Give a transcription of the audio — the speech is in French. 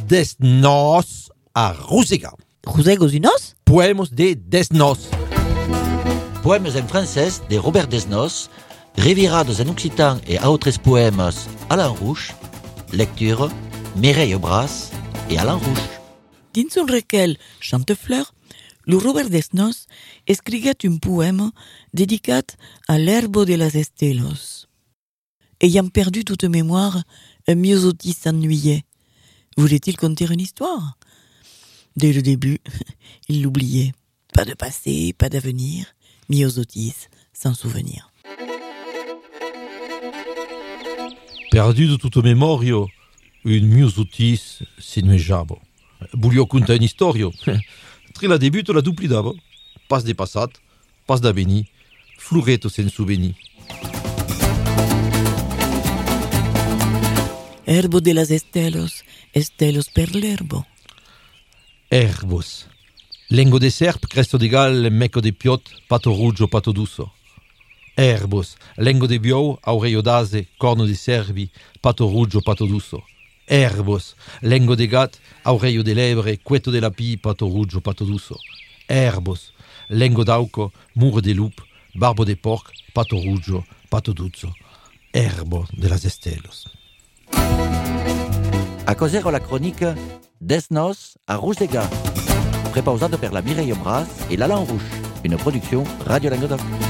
Desnos a Rusega. Rusegos unos? Poemos de Desnos. Poemes en francès de Robert Desnos, revirados en occitan et autres poemes Alain Rouch, lecture Mireille Bras et Alain Rouch. Dins un recueil Chantefleur, le Robert Desnos escriguet un poème dedicat à l'herbe de las estelos. Ayant perdu toute mémoire, un myosotis s'ennuyait. Voulait-il conter une histoire? Dès le début, il l'oubliait. Pas de passé, pas d'avenir, myosotis sans souvenir. Perdu de toute memoria, un myosotis sinuejava. Voglio contar un'istoria. Tra debut la duplidava. Pas de passat, pas d'avenir, floreto sen souvenir. Herbo de las estelos, estelos per l'herbo. Herbos. Lengo de serp, cresto de gal, mecco de piot, pato ruggio, pato dusso. Herbos. Lengo de biou, aureio d'ase, corno de cervi, pato ruggio, pato dusso. Herbos. Lengo de gat, aureio de lebre, cueto de lapi, pato ruggio, pato dusso. Herbos. Lengo d'auco, muro de lup, barbo de porc, pato ruggio, pato duzzo. Herbo de las estelos. A causero la chronique Desnos a Rusega, prépausada per la Mireille Bras et l'Alain Rouch, une production Radio Languedoc.